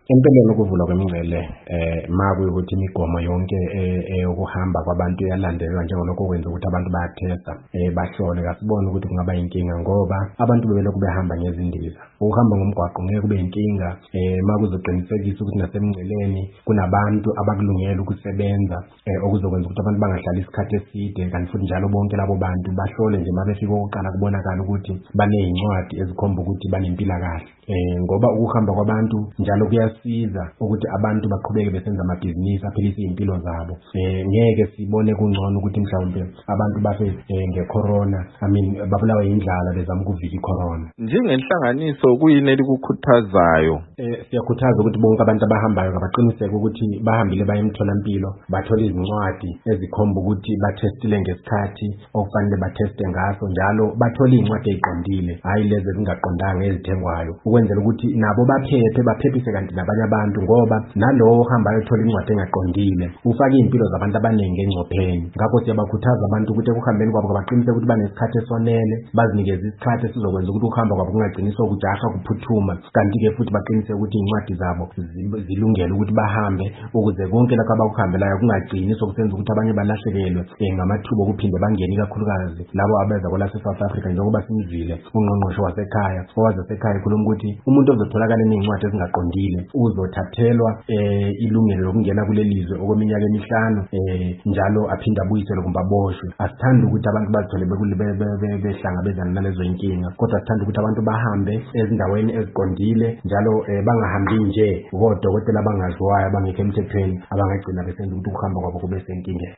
Empeleni ukuvulwa kwemingcele makuyukuthi imigomo yonke yokuhamba kwabantu iyalandelwa njengalokho kwenza ukuthi abantu bayathesta bahlole kasibone ukuthi kungaba inkinga ngoba abantu bebelokhu behamba ngezindiza. Ukuhamba ngomgwaqo ngeke kube inkinga makuzoqinisekisa ukuthi nasemingceleni kunabantu abakulungela ukusebenza okuzokwenza ukuthi abantu bangahlali isikhathi eside, kanti futhi njalo bonke labo bantu bahlole nje mabefika oqala kubonakala ukuthi banezincwadi ezikhomba ukuthi banempilakahle. Ngoba ukuhamba kwabantu njalo kuyasiza ukuthi abantu baqhubeke besenza amabhizinisi aphilisa impilo zabo. Ngeke sibone kungcono ukuthi mhlawumbe abantu bafe ngecorona, babulawa indlala bezama ukuvika icorona. Njengenhlanganiso kuyini elikukhuthazayo? Siyakhuthaza ukuthi bonke abantu abahambayo kabaqiniseke ukuthi bahambile baye emtholampilo, bathola izincwadi ezikhomba ukuthi bathestile ngesikhathi okufanele batheste ngaso, njalo bathola izincwadi eziqondile, hayi lezi ezingaqondanga ezithengwayo, ukwenzela ukuthi nabo baphephise kanti nabanye abantu, ngoba nalowo ohambayo ethola incwadi engaqondile ufaka impilo zabantu abaningi engcopheni. Ngakho siyabakhuthaza abantu ukuthi ekuhambeni kwabo baqiniseke ukuthi banesikhathi esonele, bazinikeze isikhathi esizokwenza ukuthi ukuhamba kwabo kungagciniswa ukujaha kuphuthuma, kanti-ke futhi baqiniseke ukuthi incwadi zabo zilungele ukuthi bahambe, ukuze konke lapho abakuhambelayo kungagcini sokusenza ukuthi abanye balahlekelwe ngamathuba okuphinde bangene, ikakhulukazi labo abeza kwelase South Africa. Njengoba simzile ungqongqoshe wasekhaya owasekhaya ekhuluma ukuthi umuntu ozotholakala enezincwadi ezingaqondile uzothathelwa ilungelo lokungena kulelizwe okweminyaka emihlanu, njalo aphinde abuyiselwe kumbe aboshwe. Asithandi ukuthi abantu bazithole behlangabezana nalezo inkinga, kodwa sithanda ukuthi abantu bahambe ezindaweni eziqondile, njalo bangahambi nje kodokotela abangaziwayo abangekho emthethweni abangagcina besenza ukuthi ukuhamba kwabo kube senkingeni.